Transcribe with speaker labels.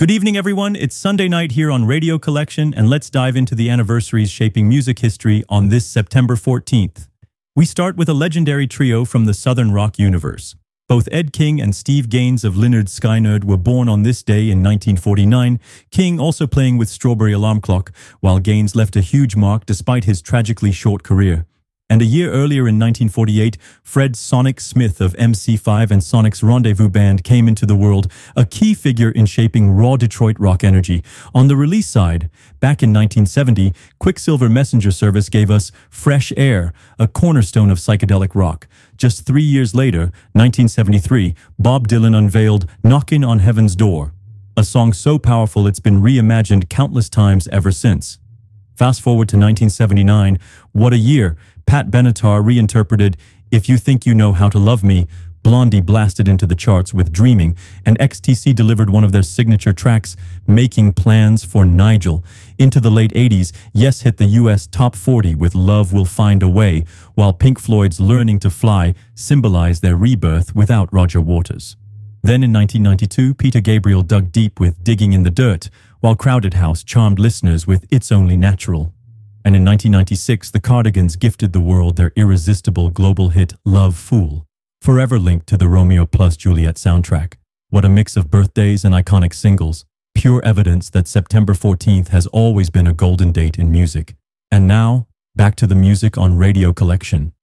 Speaker 1: Good evening, everyone. It's Sunday night here on Radio Collection, and let's dive into the anniversaries shaping music history on this September 14th. We start with a legendary trio from the Southern rock universe. Both Ed King and Steve Gaines of Lynyrd Skynyrd were born on this day in 1949, King also playing with Strawberry Alarm Clock, while Gaines left a huge mark despite his tragically short career. And a year earlier in 1948, Fred Sonic Smith of MC5 and Sonic's Rendezvous Band came into the world, a key figure in shaping raw Detroit rock energy. On the release side, back in 1970, Quicksilver Messenger Service gave us Fresh Air, a cornerstone of psychedelic rock. Just 3 years later, 1973, Bob Dylan unveiled Knockin' on Heaven's Door, a song so powerful it's been reimagined countless times ever since. Fast forward to 1979, what a year! Pat Benatar reinterpreted If You Think You Know How to Love Me, Blondie blasted into the charts with Dreaming, and XTC delivered one of their signature tracks, Making Plans for Nigel. Into the late 80s, Yes hit the US Top 40 with Love Will Find a Way, while Pink Floyd's Learning to Fly symbolized their rebirth without Roger Waters. Then in 1992, Peter Gabriel dug deep with Digging in the Dirt, while Crowded House charmed listeners with It's Only Natural. And in 1996, the Cardigans gifted the world their irresistible global hit Love Fool, forever linked to the Romeo plus Juliet soundtrack. What a mix of birthdays and iconic singles, pure evidence that September 14th has always been a golden date in music. And now, back to the music on Radio Collection.